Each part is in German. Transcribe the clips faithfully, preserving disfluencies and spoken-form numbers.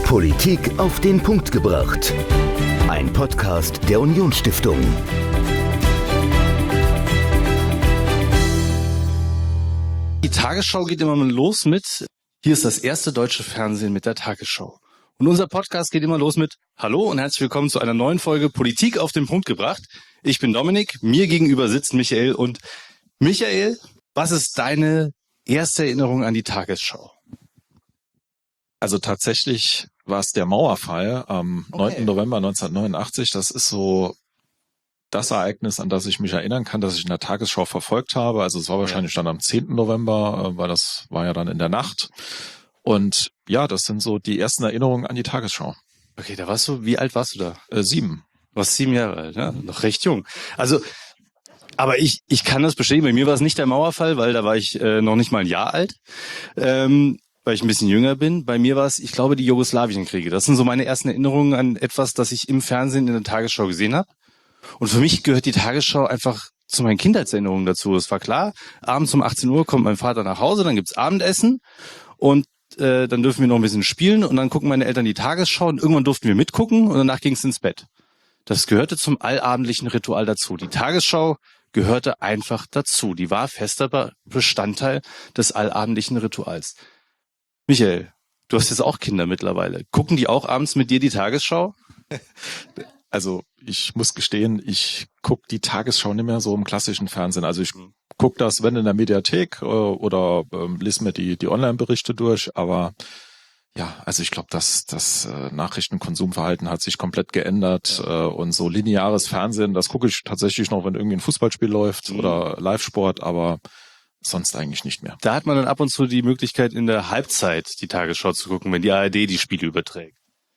Politik auf den Punkt gebracht. Ein Podcast der Unionsstiftung. Die Tagesschau geht immer mal los mit: Hier ist das erste deutsche Fernsehen mit der Tagesschau. Und unser Podcast geht immer los mit: Hallo und herzlich willkommen zu einer neuen Folge Politik auf den Punkt gebracht. Ich bin Dominik, mir gegenüber sitzt Michael. Und Michael, was ist deine erste Erinnerung an die Tagesschau? Also tatsächlich war es der Mauerfall am okay. neunten November neunzehnhundertneunundachtzig. Das ist so das Ereignis, an das ich mich erinnern kann, dass ich in der Tagesschau verfolgt habe. Also es war wahrscheinlich ja. dann am zehnten November, weil das war ja dann in der Nacht. Und ja, das sind so die ersten Erinnerungen an die Tagesschau. Okay, da warst du, wie alt warst du da? Äh, sieben. Du warst sieben Jahre alt, ja? Noch recht jung. Also, aber ich ich kann das bestätigen. Bei mir war es nicht der Mauerfall, weil da war ich äh, noch nicht mal ein Jahr alt. Ähm, weil ich ein bisschen jünger bin. Bei mir war es, ich glaube, die Jugoslawienkriege. Das sind so meine ersten Erinnerungen an etwas, das ich im Fernsehen in der Tagesschau gesehen habe. Und für mich gehört die Tagesschau einfach zu meinen Kindheitserinnerungen dazu. Es war klar, abends um achtzehn Uhr kommt mein Vater nach Hause, dann gibt's Abendessen und äh, dann dürfen wir noch ein bisschen spielen und dann gucken meine Eltern die Tagesschau und irgendwann durften wir mitgucken und danach ging's ins Bett. Das gehörte zum allabendlichen Ritual dazu. Die Tagesschau gehörte einfach dazu. Die war fester Bestandteil des allabendlichen Rituals. Michael, du hast jetzt auch Kinder mittlerweile. Gucken die auch abends mit dir die Tagesschau? Also ich muss gestehen, ich gucke die Tagesschau nicht mehr so im klassischen Fernsehen. Also ich gucke das, wenn in der Mediathek äh, oder äh, lese mir die die Online-Berichte durch. Aber ja, also ich glaube, dass das äh, Nachrichtenkonsumverhalten hat sich komplett geändert. Ja. Äh, und so lineares Fernsehen, das gucke ich tatsächlich noch, wenn irgendwie ein Fußballspiel läuft mhm. oder Live-Sport, aber sonst eigentlich nicht mehr. Da hat man dann ab und zu die Möglichkeit, in der Halbzeit die Tagesschau zu gucken, wenn die A R D die Spiele überträgt.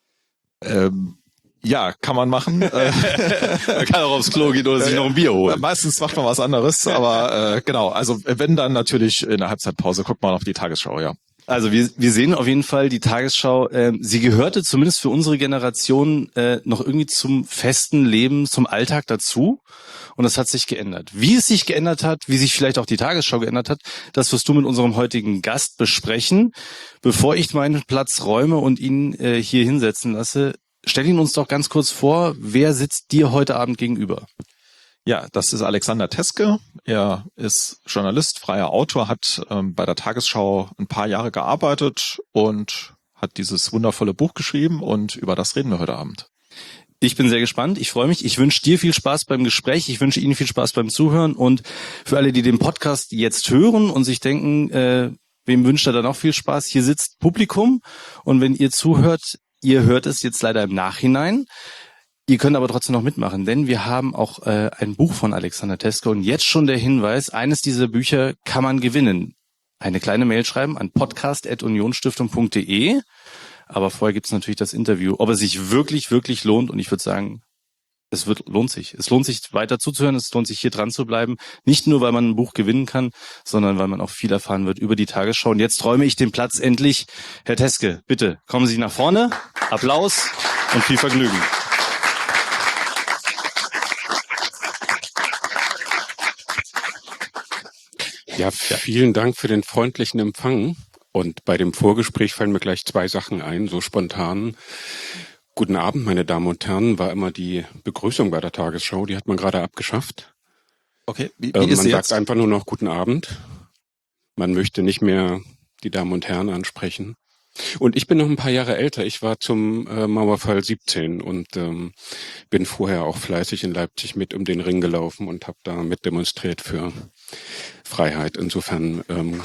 Ähm, ja, kann man machen. Man kann auch aufs Klo gehen oder sich noch ein Bier holen. Meistens macht man was anderes, aber äh, genau, also wenn dann natürlich in der Halbzeitpause guckt man auf die Tagesschau, ja. Also wir wir sehen auf jeden Fall die Tagesschau, äh, sie gehörte zumindest für unsere Generation äh, noch irgendwie zum festen Leben, zum Alltag dazu. Und das hat sich geändert. Wie es sich geändert hat, wie sich vielleicht auch die Tagesschau geändert hat, das wirst du mit unserem heutigen Gast besprechen. Bevor ich meinen Platz räume und ihn äh, hier hinsetzen lasse, stell ihn uns doch ganz kurz vor, wer sitzt dir heute Abend gegenüber? Ja, das ist Alexander Teske. Er ist Journalist, freier Autor, hat ähm, bei der Tagesschau ein paar Jahre gearbeitet und hat dieses wundervolle Buch geschrieben und über das reden wir heute Abend. Ich bin sehr gespannt. Ich freue mich. Ich wünsche dir viel Spaß beim Gespräch. Ich wünsche Ihnen viel Spaß beim Zuhören. Und für alle, die den Podcast jetzt hören und sich denken, äh, wem wünscht er da noch viel Spaß? Hier sitzt Publikum. Und wenn ihr zuhört, ihr hört es jetzt leider im Nachhinein. Ihr könnt aber trotzdem noch mitmachen, denn wir haben auch äh, ein Buch von Alexander Teske. Und jetzt schon der Hinweis, eines dieser Bücher kann man gewinnen. Eine kleine Mail schreiben an podcast at unionsstiftung punkt de. Aber vorher gibt's natürlich das Interview, ob es sich wirklich, wirklich lohnt. Und ich würde sagen, es wird lohnt sich. Es lohnt sich, weiter zuzuhören. Es lohnt sich, hier dran zu bleiben. Nicht nur, weil man ein Buch gewinnen kann, sondern weil man auch viel erfahren wird über die Tagesschau. Und jetzt räume ich den Platz endlich. Herr Teske, bitte, kommen Sie nach vorne. Applaus und viel Vergnügen. Ja, vielen Dank für den freundlichen Empfang. Und bei dem Vorgespräch fallen mir gleich zwei Sachen ein, so spontan. Guten Abend, meine Damen und Herren, war immer die Begrüßung bei der Tagesschau, die hat man gerade abgeschafft. Okay, wie, wie ähm, ist Man sie sagt jetzt? einfach nur noch Guten Abend. Man möchte nicht mehr die Damen und Herren ansprechen. Und ich bin noch ein paar Jahre älter. Ich war zum äh, Mauerfall siebzehn und ähm, bin vorher auch fleißig in Leipzig mit um den Ring gelaufen und habe da mit demonstriert für Freiheit. Insofern ähm,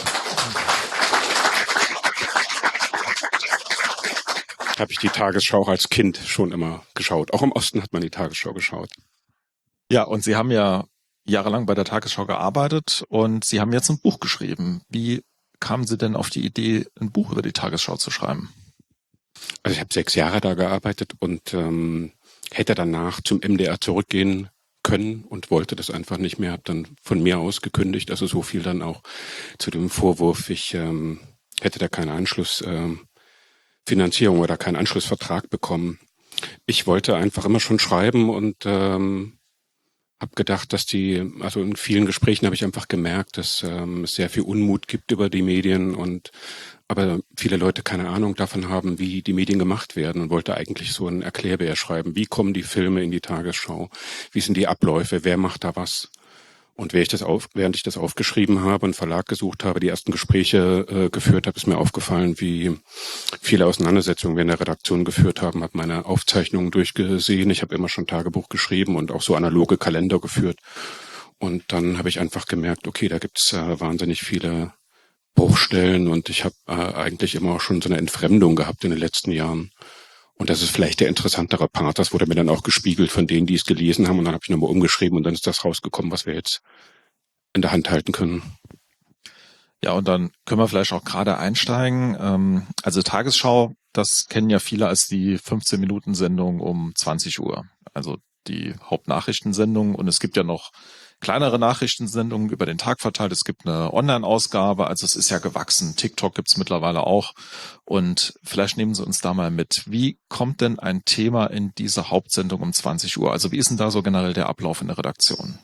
habe ich die Tagesschau auch als Kind schon immer geschaut. Auch im Osten hat man die Tagesschau geschaut. Ja, und Sie haben ja jahrelang bei der Tagesschau gearbeitet und Sie haben jetzt ein Buch geschrieben. Wie kamen Sie denn auf die Idee, ein Buch über die Tagesschau zu schreiben? Also ich habe sechs Jahre da gearbeitet und ähm, hätte danach zum M D R zurückgehen können und wollte das einfach nicht mehr. Habe dann von mir aus gekündigt. Also so viel dann auch zu dem Vorwurf, ich ähm, hätte da keine Anschlussfinanzierung ähm, Finanzierung oder keinen Anschlussvertrag bekommen. Ich wollte einfach immer schon schreiben und ähm, habe gedacht, dass die, also in vielen Gesprächen habe ich einfach gemerkt, dass ähm, es sehr viel Unmut gibt über die Medien und aber viele Leute keine Ahnung davon haben, wie die Medien gemacht werden und wollte eigentlich so ein Erklärbär schreiben. Wie kommen die Filme in die Tagesschau? Wie sind die Abläufe? Wer macht da was? Und während ich das, auf, während ich das aufgeschrieben habe und Verlag gesucht habe, die ersten Gespräche äh, geführt habe, ist mir aufgefallen, wie viele Auseinandersetzungen wir in der Redaktion geführt haben, habe meine Aufzeichnungen durchgesehen. Ich habe immer schon Tagebuch geschrieben und auch so analoge Kalender geführt. Und dann habe ich einfach gemerkt, okay, da gibt's äh, wahnsinnig viele Bruchstellen und ich habe äh, eigentlich immer auch schon so eine Entfremdung gehabt in den letzten Jahren. Und das ist vielleicht der interessantere Part. Das wurde mir dann auch gespiegelt von denen, die es gelesen haben. Und dann habe ich nochmal umgeschrieben und dann ist das rausgekommen, was wir jetzt in der Hand halten können. Ja, und dann können wir vielleicht auch gerade einsteigen. Ähm, also Tagesschau, das kennen ja viele als die fünfzehn-Minuten-Sendung um zwanzig Uhr. Also die Hauptnachrichtensendung. Und es gibt ja noch kleinere Nachrichtensendungen über den Tag verteilt. Es gibt eine Online-Ausgabe, also es ist ja gewachsen. TikTok gibt's mittlerweile auch. Und vielleicht nehmen Sie uns da mal mit. Wie kommt denn ein Thema in diese Hauptsendung um zwanzig Uhr? Also wie ist denn da so generell der Ablauf in der Redaktion?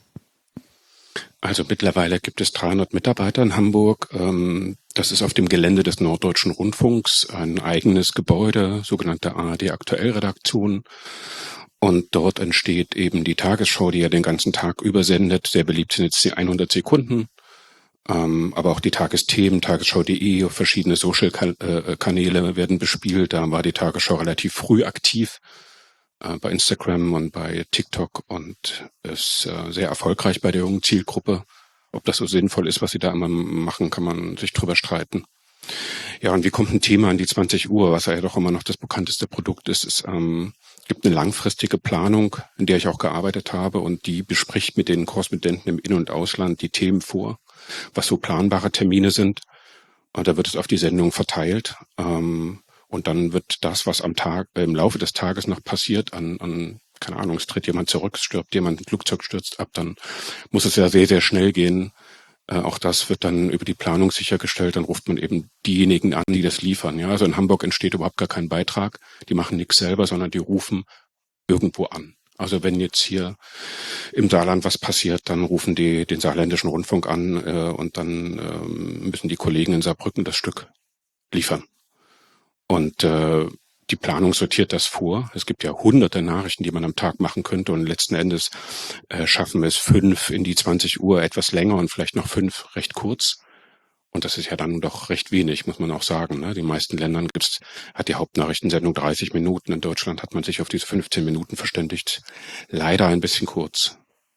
Also mittlerweile gibt es dreihundert Mitarbeiter in Hamburg. Das ist auf dem Gelände des Norddeutschen Rundfunks ein eigenes Gebäude, sogenannte A R D-Aktuell-Redaktion. Und dort entsteht eben die Tagesschau, die ja den ganzen Tag übersendet. Sehr beliebt sind jetzt die hundert Sekunden, ähm, aber auch die Tagesthemen, tagesschau punkt de, verschiedene Social-Kanäle werden bespielt. Da war die Tagesschau relativ früh aktiv äh, bei Instagram und bei TikTok und ist äh, sehr erfolgreich bei der jungen Zielgruppe. Ob das so sinnvoll ist, was sie da immer machen, kann man sich drüber streiten. Ja, und wie kommt ein Thema an die zwanzig Uhr, was ja doch immer noch das bekannteste Produkt ist, ist ähm, gibt eine langfristige Planung, in der ich auch gearbeitet habe und die bespricht mit den Korrespondenten im In- und Ausland die Themen vor, was so planbare Termine sind. Und da wird es auf die Sendung verteilt ähm, und dann wird das, was am Tag, äh, im Laufe des Tages noch passiert, an, an keine Ahnung, es tritt jemand zurück, es stirbt jemand, ein Flugzeug stürzt ab, dann muss es ja sehr, sehr schnell gehen. Äh, auch das wird dann über die Planung sichergestellt. Dann ruft man eben diejenigen an, die das liefern. Ja, also in Hamburg entsteht überhaupt gar kein Beitrag. Die machen nichts selber, sondern die rufen irgendwo an. Also wenn jetzt hier im Saarland was passiert, dann rufen die den Saarländischen Rundfunk an äh, und dann äh, müssen die Kollegen in Saarbrücken das Stück liefern. Und äh, die Planung sortiert das vor. Es gibt ja hunderte Nachrichten, die man am Tag machen könnte und letzten Endes äh, schaffen wir es fünf in die zwanzig Uhr, etwas länger und vielleicht noch fünf recht kurz. Und das ist ja dann doch recht wenig, muss man auch sagen. Ne? Die meisten Ländern gibt's, hat die Hauptnachrichtensendung dreißig Minuten. In Deutschland hat man sich auf diese fünfzehn Minuten verständigt. Leider ein bisschen kurz.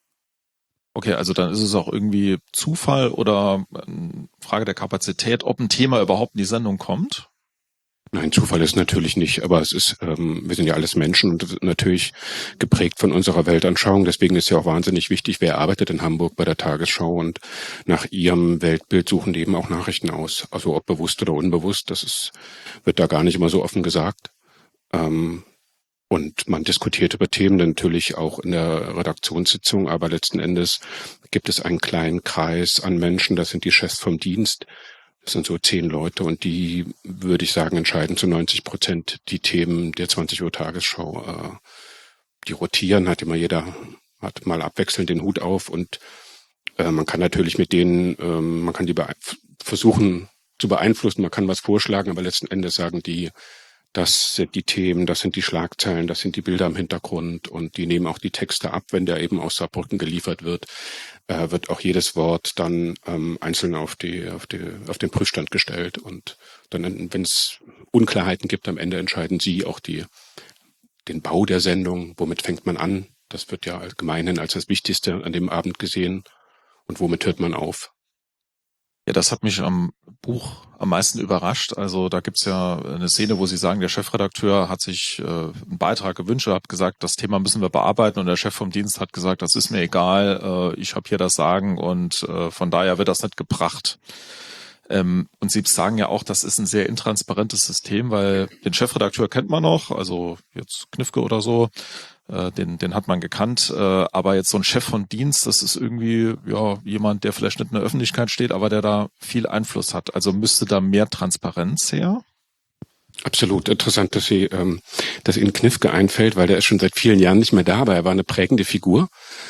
Okay, also dann ist es auch irgendwie Zufall oder eine Frage der Kapazität, ob ein Thema überhaupt in die Sendung kommt? Nein, Zufall ist natürlich nicht, aber es ist, ähm, wir sind ja alles Menschen und natürlich geprägt von unserer Weltanschauung. Deswegen ist ja auch wahnsinnig wichtig, wer arbeitet in Hamburg bei der Tagesschau und nach ihrem Weltbild suchen die eben auch Nachrichten aus. Also ob bewusst oder unbewusst, das ist, wird da gar nicht immer so offen gesagt. Ähm, und man diskutiert über Themen natürlich auch in der Redaktionssitzung, aber letzten Endes gibt es einen kleinen Kreis an Menschen, das sind die Chefs vom Dienst. Das sind so zehn Leute und die, würde ich sagen, entscheiden zu neunzig Prozent die Themen der zwanzig Uhr Tagesschau. Äh, die rotieren, hat immer jeder, hat mal abwechselnd den Hut auf und äh, man kann natürlich mit denen, äh, man kann die versuchen zu beeinflussen, man kann was vorschlagen, aber letzten Endes sagen die, das sind die Themen, das sind die Schlagzeilen, das sind die Bilder im Hintergrund und die nehmen auch die Texte ab, wenn der eben aus Saarbrücken geliefert wird, äh, wird auch jedes Wort dann ähm, einzeln auf die auf die auf den Prüfstand gestellt und dann, wenn es Unklarheiten gibt, am Ende entscheiden sie auch die den Bau der Sendung, womit fängt man an, das wird ja allgemein als das Wichtigste an dem Abend gesehen und womit hört man auf. Ja, das hat mich am Buch am meisten überrascht. Also da gibt's ja eine Szene, wo Sie sagen, der Chefredakteur hat sich äh, einen Beitrag gewünscht, hat gesagt, das Thema müssen wir bearbeiten und der Chef vom Dienst hat gesagt, das ist mir egal, äh, ich habe hier das Sagen und äh, von daher wird das nicht gebracht. Ähm, und Sie sagen ja auch, das ist ein sehr intransparentes System, weil den Chefredakteur kennt man noch, also jetzt Knifke oder so, äh, den, den hat man gekannt, äh, aber jetzt so ein Chef von Dienst, das ist irgendwie ja jemand, der vielleicht nicht in der Öffentlichkeit steht, aber der da viel Einfluss hat. Also müsste da mehr Transparenz her? Absolut interessant, dass Sie, ähm, dass Ihnen Knifke einfällt, weil der ist schon seit vielen Jahren nicht mehr da, aber er war eine prägende Figur.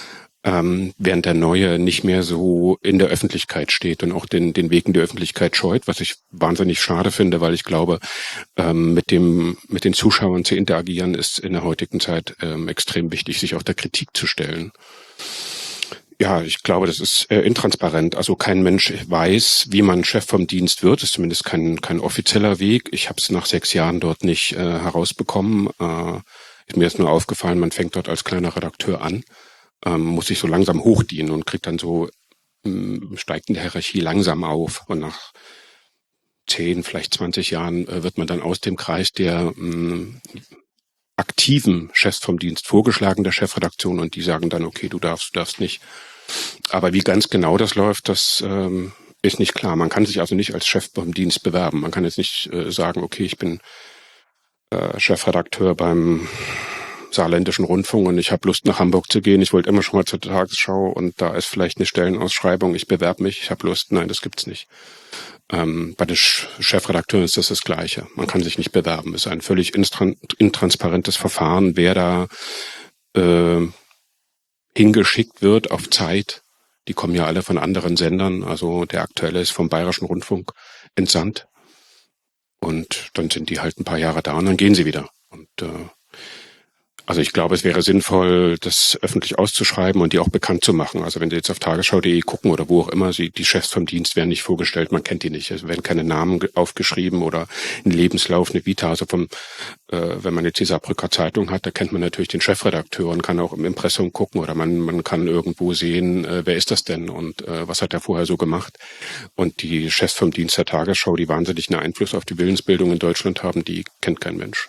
ähm, während der Neue nicht mehr so in der Öffentlichkeit steht und auch den, den Weg in die Öffentlichkeit scheut, was ich wahnsinnig schade finde, weil ich glaube, ähm, mit dem, mit den Zuschauern zu interagieren ist in der heutigen Zeit ähm, extrem wichtig, sich auch der Kritik zu stellen. Ja, ich glaube, das ist äh, intransparent. Also kein Mensch weiß, wie man Chef vom Dienst wird. Das ist zumindest kein, kein offizieller Weg. Ich habe es nach sechs Jahren dort nicht äh, herausbekommen. Äh, mir ist nur aufgefallen, man fängt dort als kleiner Redakteur an, ähm, muss sich so langsam hochdienen und kriegt dann so, ähm, steigt in der Hierarchie langsam auf. Und nach zehn, vielleicht zwanzig Jahren äh, wird man dann aus dem Kreis der ähm, aktiven Chefs vom Dienst vorgeschlagen, der Chefredaktion, und die sagen dann, okay, du darfst, du darfst nicht. Aber wie ganz genau das läuft, das ähm, ist nicht klar. Man kann sich also nicht als Chef vom Dienst bewerben. Man kann jetzt nicht äh, sagen, okay, ich bin äh, Chefredakteur beim Saarländischen Rundfunk und ich habe Lust, nach Hamburg zu gehen. Ich wollte immer schon mal zur Tagesschau und da ist vielleicht eine Stellenausschreibung. Ich bewerbe mich, ich habe Lust. Nein, das gibt's nicht. Ähm, bei den Chefredakteuren ist das das Gleiche. Man kann sich nicht bewerben. Es ist ein völlig intransparentes Verfahren, wer da äh, hingeschickt wird auf Zeit. Die kommen ja alle von anderen Sendern. Also der aktuelle ist vom Bayerischen Rundfunk entsandt. Und dann sind die halt ein paar Jahre da und dann gehen sie wieder. Und äh, also ich glaube, es wäre sinnvoll, das öffentlich auszuschreiben und die auch bekannt zu machen. Also wenn Sie jetzt auf tagesschau punkt de gucken oder wo auch immer, Sie, die Chefs vom Dienst werden nicht vorgestellt, man kennt die nicht. Es werden keine Namen aufgeschrieben oder ein Lebenslauf, eine Vita. Also vom, äh, wenn man jetzt die Saarbrücker Zeitung hat, da kennt man natürlich den Chefredakteur und kann auch im Impressum gucken oder man, man kann irgendwo sehen, äh, wer ist das denn und äh, was hat er vorher so gemacht. Und die Chefs vom Dienst der Tagesschau, die wahnsinnig einen Einfluss auf die Willensbildung in Deutschland haben, die kennt kein Mensch.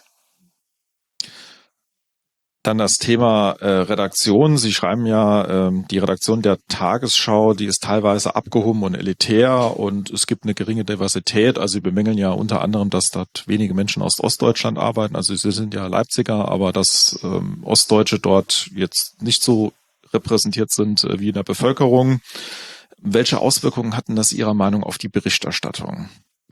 Dann das Thema äh, Redaktion. Sie schreiben ja, ähm, die Redaktion der Tagesschau, die ist teilweise abgehoben und elitär und es gibt eine geringe Diversität. Also Sie bemängeln ja unter anderem, dass dort wenige Menschen aus Ostdeutschland arbeiten. Also Sie sind ja Leipziger, aber dass ähm, Ostdeutsche dort jetzt nicht so repräsentiert sind äh, wie in der Bevölkerung. Welche Auswirkungen hatten das Ihrer Meinung auf die Berichterstattung?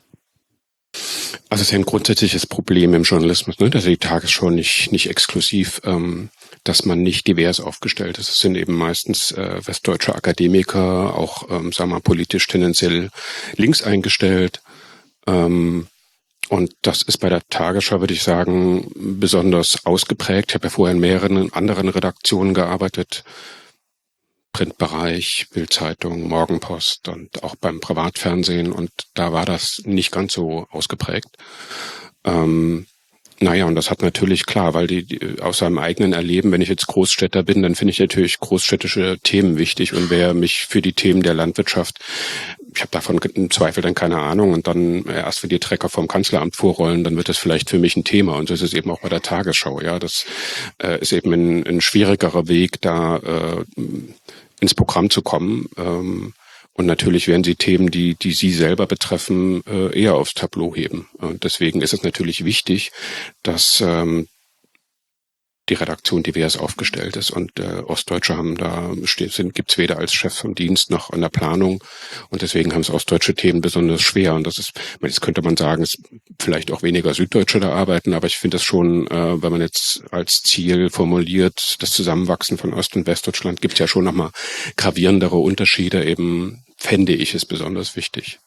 Also es ist ja ein grundsätzliches Problem im Journalismus, ne, dass die Tagesschau nicht nicht exklusiv, ähm, dass man nicht divers aufgestellt ist. Es sind eben meistens äh, westdeutsche Akademiker, auch ähm, sagen wir mal politisch tendenziell links eingestellt. Ähm, und das ist bei der Tagesschau, würde ich sagen, besonders ausgeprägt. Ich habe ja vorher in mehreren anderen Redaktionen gearbeitet. Printbereich, Bild-Zeitung, Morgenpost und auch beim Privatfernsehen und da war das nicht ganz so ausgeprägt. Ähm, naja, und das hat natürlich klar, weil die, die aus seinem eigenen Erleben, wenn ich jetzt Großstädter bin, dann finde ich natürlich großstädtische Themen wichtig und wer mich für die Themen der Landwirtschaft, ich habe davon im Zweifel dann keine Ahnung und dann erst wenn die Trecker vom Kanzleramt vorrollen, dann wird das vielleicht für mich ein Thema und so ist es eben auch bei der Tagesschau. Ja, das äh, ist eben ein, ein schwierigerer Weg, da äh, ins Programm zu kommen. Ähm, und natürlich werden sie Themen, die die sie selber betreffen, äh, eher aufs Tableau heben. Und deswegen ist es natürlich wichtig, dass ähm, die Redaktion divers aufgestellt ist. Und äh, Ostdeutsche haben da sind gibt's weder als Chef vom Dienst noch in der Planung. Und deswegen haben es ostdeutsche Themen besonders schwer. Und das ist, jetzt könnte man sagen, es vielleicht auch weniger Süddeutsche da arbeiten, aber ich finde das schon, äh, wenn man jetzt als Ziel formuliert, das Zusammenwachsen von Ost- und Westdeutschland, gibt es ja schon nochmal gravierendere Unterschiede. Eben fände ich es besonders wichtig.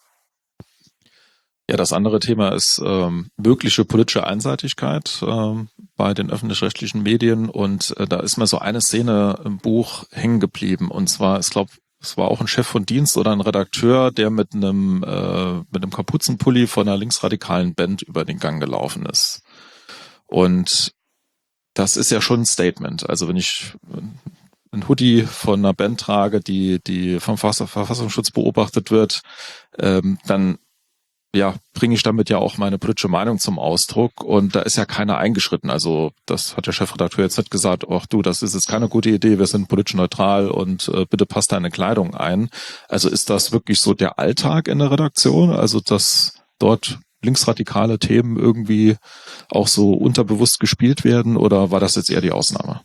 Ja, das andere Thema ist ähm, mögliche politische Einseitigkeit ähm, bei den öffentlich-rechtlichen Medien und äh, da ist mir so eine Szene im Buch hängen geblieben und zwar, ich glaube, es war auch ein Chef von Dienst oder ein Redakteur, der mit einem äh, mit einem Kapuzenpulli von einer linksradikalen Band über den Gang gelaufen ist. Und das ist ja schon ein Statement. Also wenn ich ein Hoodie von einer Band trage, die die vom Verfassungsschutz beobachtet wird, ähm, dann ja, bringe ich damit ja auch meine politische Meinung zum Ausdruck und da ist ja keiner eingeschritten. Also das hat der Chefredakteur jetzt nicht gesagt, ach du, das ist jetzt keine gute Idee, wir sind politisch neutral und äh, bitte passt deine Kleidung ein. Also ist das wirklich so der Alltag in der Redaktion? Also dass dort linksradikale Themen irgendwie auch so unterbewusst gespielt werden oder war das jetzt eher die Ausnahme?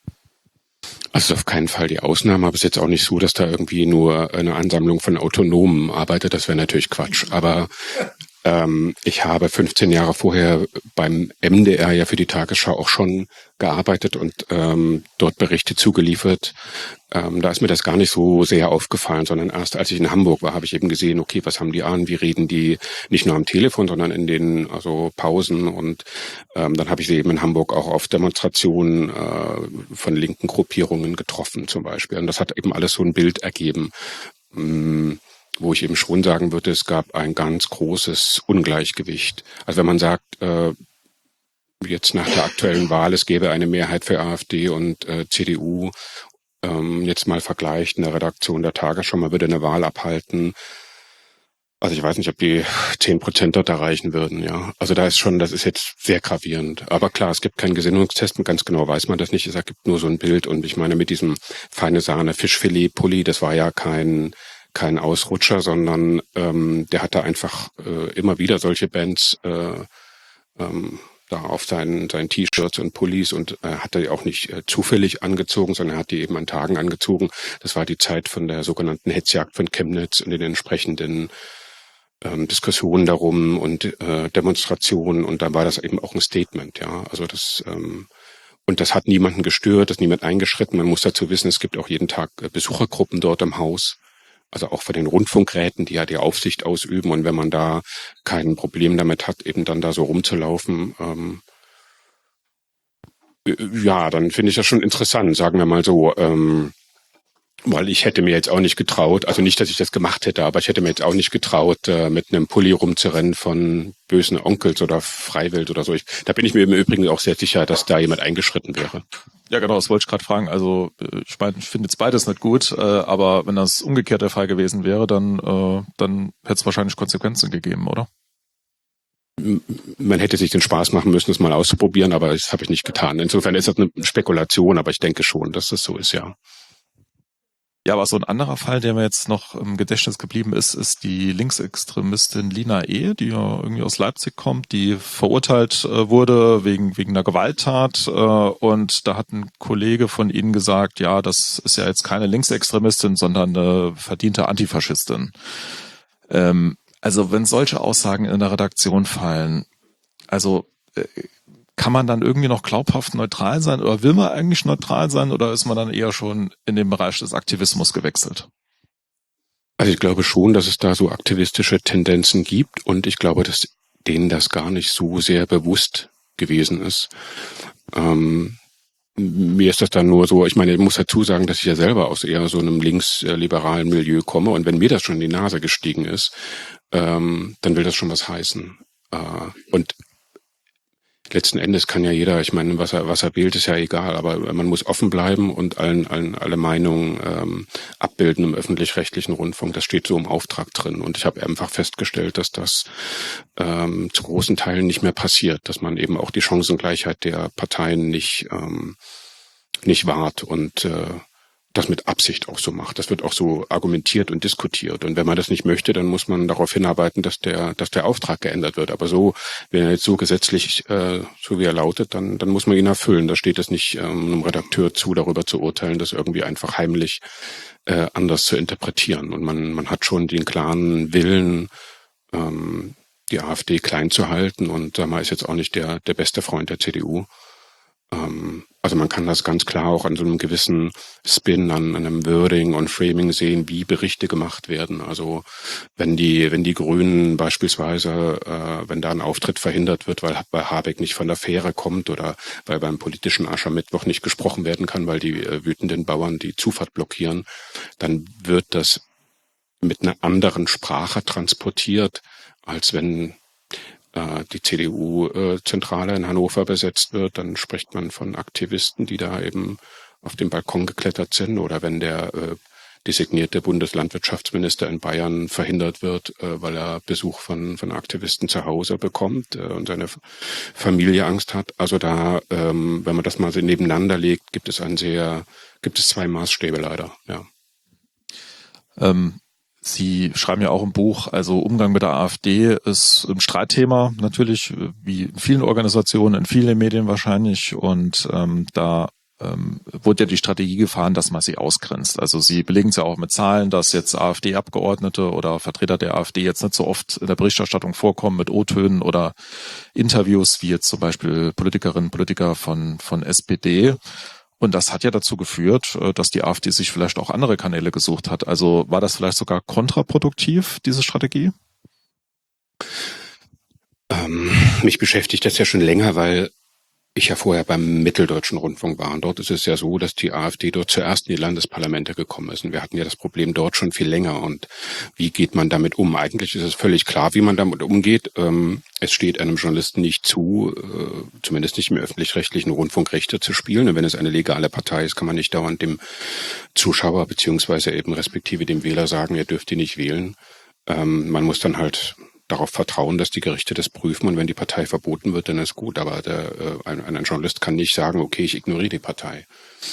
Also auf keinen Fall die Ausnahme, aber es ist jetzt auch nicht so, dass da irgendwie nur eine Ansammlung von Autonomen arbeitet. Das wäre natürlich Quatsch. Aber Ähm, ich habe fünfzehn Jahre vorher beim M D R ja für die Tagesschau auch schon gearbeitet und ähm, dort Berichte zugeliefert. Ähm, da ist mir das gar nicht so sehr aufgefallen, sondern erst als ich in Hamburg war, habe ich eben gesehen, okay, was haben die an, wie reden die nicht nur am Telefon, sondern in den also Pausen. Und ähm, dann habe ich sie eben in Hamburg auch auf Demonstrationen äh, von linken Gruppierungen getroffen zum Beispiel. Und das hat eben alles so ein Bild ergeben, mh, wo ich eben schon sagen würde, es gab ein ganz großes Ungleichgewicht. Also wenn man sagt, äh, jetzt nach der aktuellen Wahl, es gäbe eine Mehrheit für AfD und äh, C D U, ähm, jetzt mal vergleicht in der Redaktion der Tagesschau, man würde eine Wahl abhalten. Also ich weiß nicht, ob die zehn Prozent dort erreichen würden, ja. Also da ist schon, das ist jetzt sehr gravierend. Aber klar, es gibt keinen Gesinnungstest, und ganz genau weiß man das nicht. Es gibt nur so ein Bild. Und ich meine, mit diesem feine Sahne Fischfilet-Pulli, das war ja kein kein Ausrutscher, sondern ähm, der hatte einfach äh, immer wieder solche Bands äh, ähm, da auf seinen, seinen T-Shirts und Pullis und äh, hat er auch nicht äh, zufällig angezogen, sondern er hat die eben an Tagen angezogen. Das war die Zeit von der sogenannten Hetzjagd von Chemnitz und den entsprechenden ähm, Diskussionen darum und äh, Demonstrationen, und dann war das eben auch ein Statement, ja. Also das ähm, und das hat niemanden gestört, das ist niemand eingeschritten. Man muss dazu wissen, es gibt auch jeden Tag äh, Besuchergruppen dort im Haus. Also auch von den Rundfunkräten, die ja die Aufsicht ausüben. Und wenn man da kein Problem damit hat, eben dann da so rumzulaufen, ähm, ja, dann finde ich das schon interessant, sagen wir mal so. Ähm, weil ich hätte mir jetzt auch nicht getraut, also nicht, dass ich das gemacht hätte, aber ich hätte mir jetzt auch nicht getraut, äh, mit einem Pulli rumzurennen von bösen Onkels oder Freiwild oder so. Ich, da bin ich mir im Übrigen auch sehr sicher, dass da jemand eingeschritten wäre. Ja, genau, das wollte ich gerade fragen. Also ich meine, ich finde jetzt beides nicht gut, äh, aber wenn das umgekehrt der Fall gewesen wäre, dann, äh, dann hätte es wahrscheinlich Konsequenzen gegeben, oder? Man hätte sich den Spaß machen müssen, es mal auszuprobieren, aber das habe ich nicht getan. Insofern ist das eine Spekulation, aber ich denke schon, dass das so ist, ja. Ja, aber so ein anderer Fall, der mir jetzt noch im Gedächtnis geblieben ist, ist die Linksextremistin Lina E., die ja irgendwie aus Leipzig kommt, die verurteilt äh, wurde wegen wegen einer Gewalttat. Äh, und da hat ein Kollege von Ihnen gesagt, ja, das ist ja jetzt keine Linksextremistin, sondern eine verdiente Antifaschistin. Ähm, also wenn solche Aussagen in der Redaktion fallen, also äh, kann man dann irgendwie noch glaubhaft neutral sein oder will man eigentlich neutral sein oder ist man dann eher schon in den Bereich des Aktivismus gewechselt? Also ich glaube schon, dass es da so aktivistische Tendenzen gibt und ich glaube, dass denen das gar nicht so sehr bewusst gewesen ist. Ähm, mir ist das dann nur so, ich meine, ich muss dazu sagen, dass ich ja selber aus eher so einem linksliberalen Milieu komme und wenn mir das schon in die Nase gestiegen ist, ähm, dann will das schon was heißen. Äh, und letzten Endes kann ja jeder, ich meine, was er was er wählt, ist ja egal, aber man muss offen bleiben und allen allen alle Meinungen ähm, abbilden im öffentlich-rechtlichen Rundfunk. Das steht so im Auftrag drin. Und ich habe einfach festgestellt, dass das ähm, zu großen Teilen nicht mehr passiert, dass man eben auch die Chancengleichheit der Parteien nicht ähm, nicht wahrt und äh, das mit Absicht auch so macht. Das wird auch so argumentiert und diskutiert. Und wenn man das nicht möchte, dann muss man darauf hinarbeiten, dass der, dass der Auftrag geändert wird. Aber so, wenn er jetzt so gesetzlich, äh, so wie er lautet, dann, dann muss man ihn erfüllen. Da steht es nicht ähm, einem Redakteur zu, darüber zu urteilen, das irgendwie einfach heimlich äh, anders zu interpretieren. Und man, man hat schon den klaren Willen, ähm, die AfD klein zu halten. Und sag mal, ist jetzt auch nicht der, der beste Freund der C D U. Also man kann das ganz klar auch an so einem gewissen Spin, an einem Wording und Framing sehen, wie Berichte gemacht werden. Also wenn die wenn die Grünen beispielsweise, äh, wenn da ein Auftritt verhindert wird, weil bei Habeck nicht von der Fähre kommt oder weil beim politischen Aschermittwoch nicht gesprochen werden kann, weil die äh, wütenden Bauern die Zufahrt blockieren, dann wird das mit einer anderen Sprache transportiert, als wenn die C D U-Zentrale in Hannover besetzt wird, dann spricht man von Aktivisten, die da eben auf den Balkon geklettert sind. Oder wenn der äh, designierte Bundeslandwirtschaftsminister in Bayern verhindert wird, äh, weil er Besuch von von Aktivisten zu Hause bekommt äh, und seine Familie Angst hat. Also da, ähm, wenn man das mal so nebeneinander legt, gibt es ein sehr, gibt es zwei Maßstäbe leider, ja. Ähm. Sie schreiben ja auch im Buch, also Umgang mit der AfD ist ein Streitthema natürlich, wie in vielen Organisationen, in vielen Medien wahrscheinlich. Und ähm, da ähm, wurde ja die Strategie gefahren, dass man sie ausgrenzt. Also sie belegen es ja auch mit Zahlen, dass jetzt AfD-Abgeordnete oder Vertreter der AfD jetzt nicht so oft in der Berichterstattung vorkommen mit O-Tönen oder Interviews, wie jetzt zum Beispiel Politikerinnen und Politiker von, von S P D. Und das hat ja dazu geführt, dass die AfD sich vielleicht auch andere Kanäle gesucht hat. Also war das vielleicht sogar kontraproduktiv, diese Strategie? Ähm, mich beschäftigt das ja schon länger, weil ich ja vorher beim Mitteldeutschen Rundfunk war. Und dort ist es ja so, dass die AfD dort zuerst in die Landesparlamente gekommen ist. Und wir hatten ja das Problem dort schon viel länger. Und wie geht man damit um? Eigentlich ist es völlig klar, wie man damit umgeht. Ähm, es steht einem Journalisten nicht zu, äh, zumindest nicht im öffentlich-rechtlichen Rundfunk, Rechte zu spielen. Und wenn es eine legale Partei ist, kann man nicht dauernd dem Zuschauer beziehungsweise eben respektive dem Wähler sagen, ihr dürft die nicht wählen. Ähm, man muss dann halt darauf vertrauen, dass die Gerichte das prüfen, und wenn die Partei verboten wird, dann ist gut. Aber der, äh, ein, ein Journalist kann nicht sagen, okay, ich ignoriere die Partei.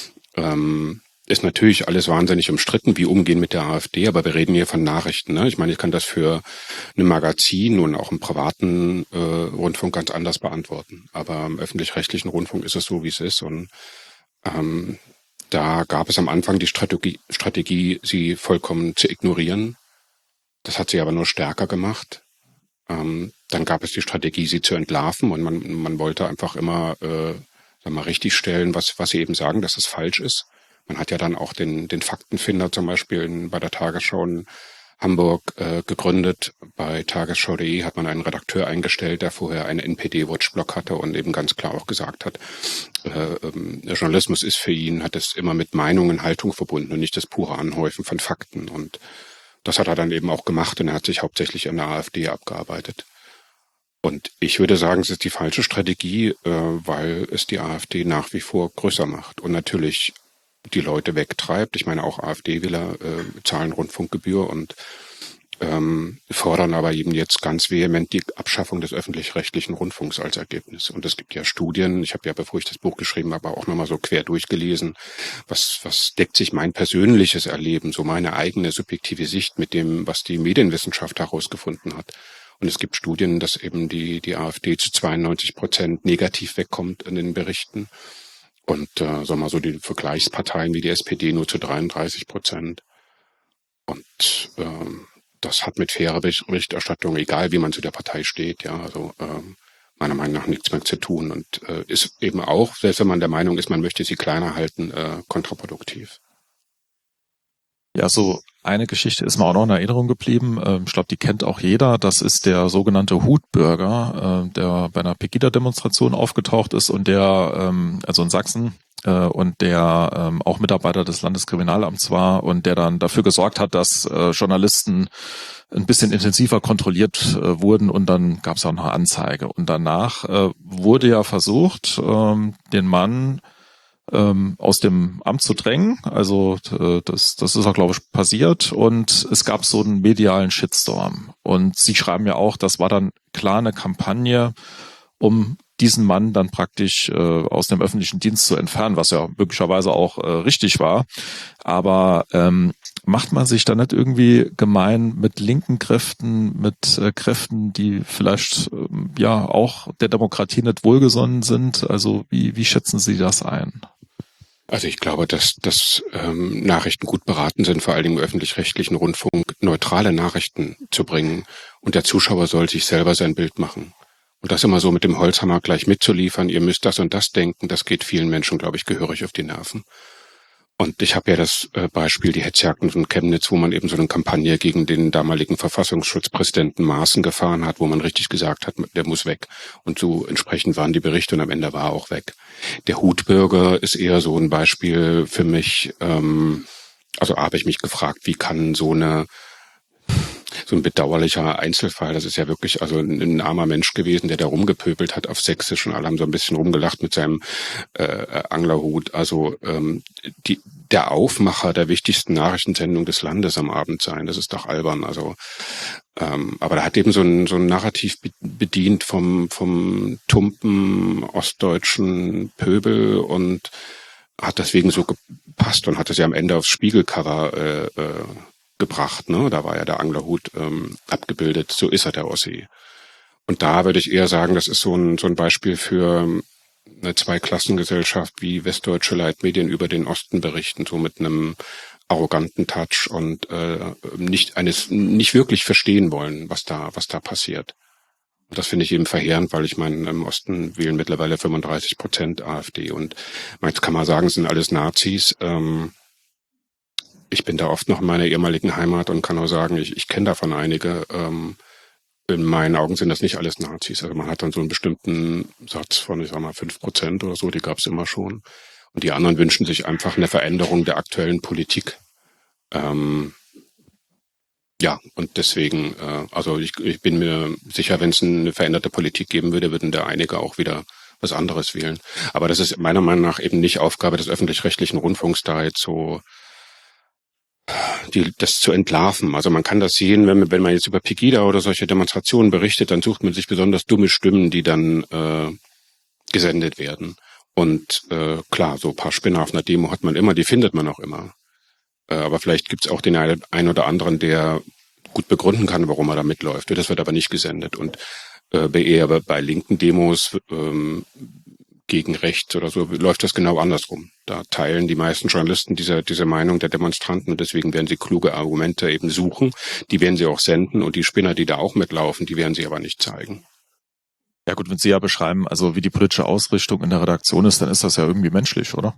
Ähm, ist natürlich alles wahnsinnig umstritten, wie umgehen mit der AfD, aber wir reden hier von Nachrichten. Ne? Ich meine, ich kann das für ein Magazin und auch im privaten äh, Rundfunk ganz anders beantworten. Aber im öffentlich-rechtlichen Rundfunk ist es so, wie es ist. Und ähm, da gab es am Anfang die Strategie, Strategie, sie vollkommen zu ignorieren. Das hat sie aber nur stärker gemacht. Ähm, dann gab es die Strategie, sie zu entlarven, und man, man wollte einfach immer äh, sag mal, richtig stellen, was, was sie eben sagen, dass es falsch ist. Man hat ja dann auch den, den Faktenfinder zum Beispiel in, bei der Tagesschau in Hamburg äh, gegründet. Bei tagesschau punkt de hat man einen Redakteur eingestellt, der vorher einen N P D-Watch-Blog hatte und eben ganz klar auch gesagt hat, äh, ähm, der Journalismus ist für ihn, hat es immer mit Meinung und Haltung verbunden und nicht das pure Anhäufen von Fakten. Und das hat er dann eben auch gemacht, und er hat sich hauptsächlich an der AfD abgearbeitet. Und ich würde sagen, es ist die falsche Strategie, äh, weil es die AfD nach wie vor größer macht und natürlich die Leute wegtreibt. Ich meine, auch AfD-Wähler äh, zahlen Rundfunkgebühr und ähm, fordern aber eben jetzt ganz vehement die Abschaffung des öffentlich-rechtlichen Rundfunks als Ergebnis. Und es gibt ja Studien, ich habe ja, bevor ich das Buch geschrieben habe, auch nochmal so quer durchgelesen, was, was deckt sich mein persönliches Erleben, so meine eigene subjektive Sicht mit dem, was die Medienwissenschaft herausgefunden hat. Und es gibt Studien, dass eben die, die AfD zu zweiundneunzig Prozent negativ wegkommt in den Berichten. Und äh, sagen wir mal so, die Vergleichsparteien wie die S P D nur zu dreiunddreißig Prozent. Und ähm, das hat mit fairer Berichterstattung, egal wie man zu der Partei steht, ja, also ähm, meiner Meinung nach nichts mehr zu tun, und äh, ist eben auch, selbst wenn man der Meinung ist, man möchte sie kleiner halten, äh, kontraproduktiv. Ja, so eine Geschichte ist mir auch noch in Erinnerung geblieben. Ich glaube, die kennt auch jeder. Das ist der sogenannte Hutbürger, der bei einer Pegida-Demonstration aufgetaucht ist und der, also in Sachsen, und der auch Mitarbeiter des Landeskriminalamts war und der dann dafür gesorgt hat, dass Journalisten ein bisschen intensiver kontrolliert wurden, und dann gab es auch eine Anzeige. Und danach wurde ja versucht, den Mann Ähm, aus dem Amt zu drängen. Also äh, das, das ist auch, glaube ich, passiert, und es gab so einen medialen Shitstorm. Und Sie schreiben ja auch, das war dann klar eine Kampagne, um diesen Mann dann praktisch äh, aus dem öffentlichen Dienst zu entfernen, was ja möglicherweise auch äh, richtig war. Aber ähm, macht man sich da nicht irgendwie gemein mit linken Kräften, mit äh, Kräften, die vielleicht äh, ja auch der Demokratie nicht wohlgesonnen sind? Also wie, wie schätzen Sie das ein? Also ich glaube, dass, dass ähm, Nachrichten gut beraten sind, vor allem im öffentlich-rechtlichen Rundfunk, neutrale Nachrichten zu bringen. Und der Zuschauer soll sich selber sein Bild machen. Und das immer so mit dem Holzhammer gleich mitzuliefern, ihr müsst das und das denken, das geht vielen Menschen, glaube ich, gehörig auf die Nerven. Und ich habe ja das äh, Beispiel, die Hetzjagden von Chemnitz, wo man eben so eine Kampagne gegen den damaligen Verfassungsschutzpräsidenten Maaßen gefahren hat, wo man richtig gesagt hat, der muss weg. Und so entsprechend waren die Berichte, und am Ende war er auch weg. Der Hutbürger ist eher so ein Beispiel für mich. Ähm, also habe ich mich gefragt, wie kann so eine so ein bedauerlicher Einzelfall, das ist ja wirklich also ein, ein armer Mensch gewesen, der da rumgepöbelt hat auf Sächsisch, und alle haben so ein bisschen rumgelacht mit seinem äh, Anglerhut. Also ähm, die, der Aufmacher der wichtigsten Nachrichtensendung des Landes am Abend sein, das ist doch albern. Also ähm, aber da hat eben so ein so ein Narrativ bedient vom vom tumpen ostdeutschen Pöbel und hat deswegen so gepasst und hat es ja am Ende aufs Spiegelcover äh, äh, gebracht, ne? Da war ja der Anglerhut ähm, abgebildet, so ist er, der Ossi. Und da würde ich eher sagen, das ist so ein so ein Beispiel für eine Zweiklassengesellschaft, wie westdeutsche Leitmedien über den Osten berichten, so mit einem arroganten Touch und äh, nicht eines nicht wirklich verstehen wollen, was da was da passiert. Und das finde ich eben verheerend, weil ich meine, im Osten wählen mittlerweile fünfunddreißig Prozent AfD und jetzt kann man sagen, es sind alles Nazis. Ähm, ich bin da oft noch in meiner ehemaligen Heimat und kann nur sagen, ich, ich kenne davon einige. Ähm, in meinen Augen sind das nicht alles Nazis. Also man hat dann so einen bestimmten Satz von, ich sag mal, fünf Prozent oder so, die gab es immer schon. Und die anderen wünschen sich einfach eine Veränderung der aktuellen Politik. Ähm, ja, und deswegen, äh, also ich, ich bin mir sicher, wenn es eine veränderte Politik geben würde, würden da einige auch wieder was anderes wählen. Aber das ist meiner Meinung nach eben nicht Aufgabe des öffentlich-rechtlichen Rundfunks, da jetzt so die, das zu entlarven. Also man kann das sehen, wenn man, wenn man jetzt über Pegida oder solche Demonstrationen berichtet, dann sucht man sich besonders dumme Stimmen, die dann äh, gesendet werden. Und äh, klar, so ein paar Spinner auf einer Demo hat man immer, die findet man auch immer. Äh, aber vielleicht gibt's auch den einen oder anderen, der gut begründen kann, warum er da mitläuft. Das wird aber nicht gesendet. Und äh, bei eher bei linken Demos ähm, gegen rechts oder so läuft das genau andersrum. Da teilen die meisten Journalisten diese diese Meinung der Demonstranten und deswegen werden sie kluge Argumente eben suchen. Die werden sie auch senden und die Spinner, die da auch mitlaufen, die werden sie aber nicht zeigen. Ja gut, wenn Sie ja beschreiben, also wie die politische Ausrichtung in der Redaktion ist, dann ist das ja irgendwie menschlich, oder?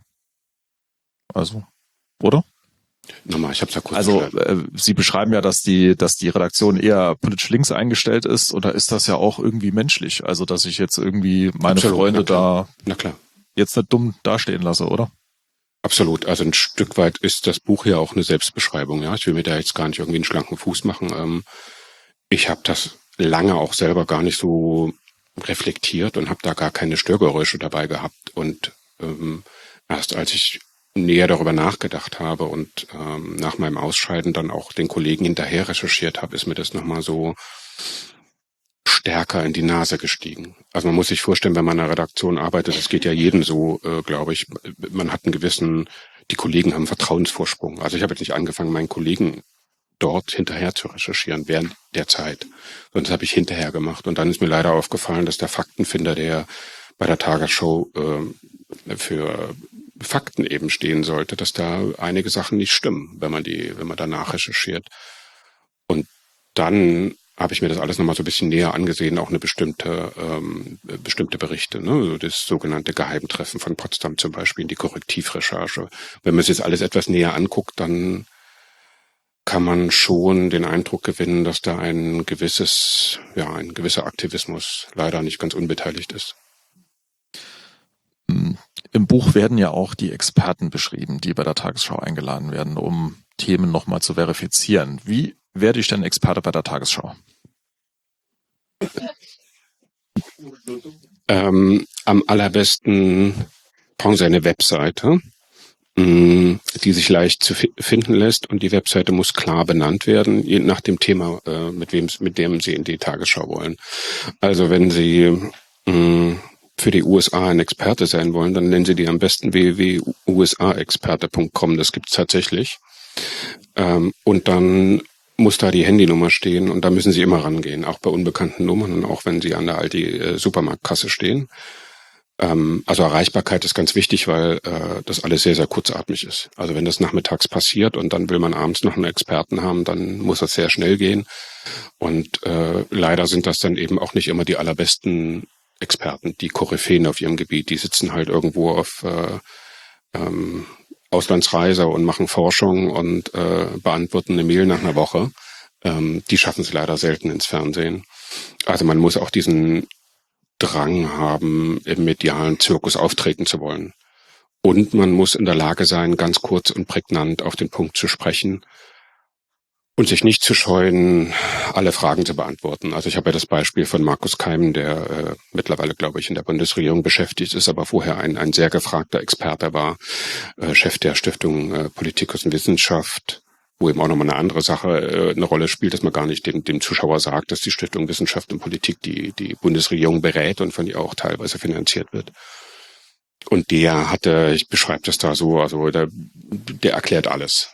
Also, oder? Nochmal, ich hab's ja kurz Also äh, Sie beschreiben ja, dass die, dass die Redaktion eher politisch links eingestellt ist, oder ist das ja auch irgendwie menschlich? Also, dass ich jetzt irgendwie meine Absolut, Freunde na klar. da Na klar. jetzt nicht dumm dastehen lasse, oder? Absolut. Also ein Stück weit ist das Buch ja auch eine Selbstbeschreibung. Ja, ich will mir da jetzt gar nicht irgendwie einen schlanken Fuß machen. Ähm, ich habe das lange auch selber gar nicht so reflektiert und habe da gar keine Störgeräusche dabei gehabt. Und ähm, erst als ich näher darüber nachgedacht habe und ähm, nach meinem Ausscheiden dann auch den Kollegen hinterher recherchiert habe, ist mir das nochmal so stärker in die Nase gestiegen. Also man muss sich vorstellen, wenn man in einer Redaktion arbeitet, das geht ja jedem so, äh, glaube ich, man hat einen gewissen, die Kollegen haben Vertrauensvorsprung. Also ich habe jetzt nicht angefangen, meinen Kollegen dort hinterher zu recherchieren während der Zeit. Und das habe ich hinterher gemacht. Und dann ist mir leider aufgefallen, dass der Faktenfinder, der bei der Tagesschau äh, für Fakten eben stehen sollte, dass da einige Sachen nicht stimmen, wenn man die, wenn man danach recherchiert. Und dann habe ich mir das alles nochmal so ein bisschen näher angesehen, auch eine bestimmte ähm, bestimmte Berichte, ne? Also das sogenannte Geheimtreffen von Potsdam zum Beispiel, die Korrektivrecherche. Wenn man sich jetzt alles etwas näher anguckt, dann kann man schon den Eindruck gewinnen, dass da ein gewisses, ja, ein gewisser Aktivismus leider nicht ganz unbeteiligt ist. Im Buch werden ja auch die Experten beschrieben, die bei der Tagesschau eingeladen werden, um Themen nochmal zu verifizieren. Wie werde ich denn Experte bei der Tagesschau? Ähm, am allerbesten brauchen Sie eine Webseite, mh, die sich leicht zu fi- finden lässt, und die Webseite muss klar benannt werden, je nach dem Thema, äh, mit wem, mit dem Sie in die Tagesschau wollen. Also wenn Sie mh, für die U S A ein Experte sein wollen, dann nennen Sie die am besten w w w punkt u s a experte punkt com. Das gibt's tatsächlich. Ähm, und dann muss da die Handynummer stehen und da müssen Sie immer rangehen, auch bei unbekannten Nummern und auch wenn Sie an der Aldi äh, Supermarktkasse stehen. Ähm, also Erreichbarkeit ist ganz wichtig, weil äh, das alles sehr, sehr kurzatmig ist. Also wenn das nachmittags passiert und dann will man abends noch einen Experten haben, dann muss das sehr schnell gehen. Und äh, leider sind das dann eben auch nicht immer die allerbesten Experten, die Koryphäen auf ihrem Gebiet. Die sitzen halt irgendwo auf äh, ähm, Auslandsreise und machen Forschung und äh, beantworten eine Mail nach einer Woche. Ähm, die schaffen es leider selten ins Fernsehen. Also man muss auch diesen Drang haben, im medialen Zirkus auftreten zu wollen. Und man muss in der Lage sein, ganz kurz und prägnant auf den Punkt zu sprechen und sich nicht zu scheuen, alle Fragen zu beantworten. Also ich habe ja das Beispiel von Markus Keim, der äh, mittlerweile, glaube ich, in der Bundesregierung beschäftigt ist, aber vorher ein, ein sehr gefragter Experte war, äh, Chef der Stiftung äh, Politik und Wissenschaft, wo eben auch nochmal eine andere Sache äh, eine Rolle spielt, dass man gar nicht dem, dem Zuschauer sagt, dass die Stiftung Wissenschaft und Politik die, die Bundesregierung berät und von ihr auch teilweise finanziert wird. Und der hatte, ich beschreibe das da so, also der, der erklärt alles.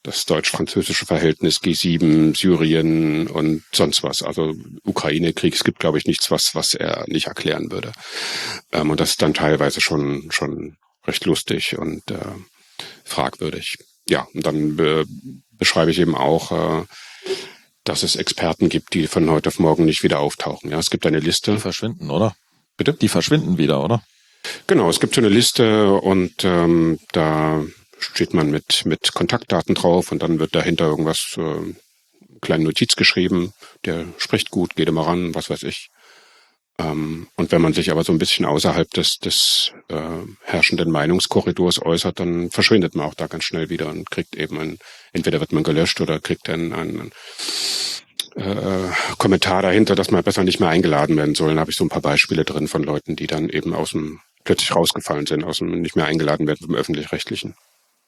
das deutsch-französische Verhältnis, G sieben, Syrien und sonst was. Also Ukraine-Krieg, es gibt, glaube ich, nichts, was was er nicht erklären würde. Ähm, und das ist dann teilweise schon schon recht lustig und äh, fragwürdig. Ja, und dann be- beschreibe ich eben auch, äh, dass es Experten gibt, die von heute auf morgen nicht wieder auftauchen. Ja, es gibt eine Liste. Die verschwinden, oder? Bitte? Die verschwinden wieder, oder? Genau, es gibt so eine Liste und ähm, da steht man mit mit Kontaktdaten drauf und dann wird dahinter irgendwas, äh, kleine Notiz geschrieben, der spricht gut, geht immer ran, was weiß ich. Ähm, und wenn man sich aber so ein bisschen außerhalb des des äh, herrschenden Meinungskorridors äußert, dann verschwindet man auch da ganz schnell wieder und kriegt eben ein, entweder wird man gelöscht oder kriegt einen, einen äh, Kommentar dahinter, dass man besser nicht mehr eingeladen werden soll. Da habe ich so ein paar Beispiele drin von Leuten, die dann eben aus dem plötzlich rausgefallen sind, aus dem nicht mehr eingeladen werden vom Öffentlich-Rechtlichen.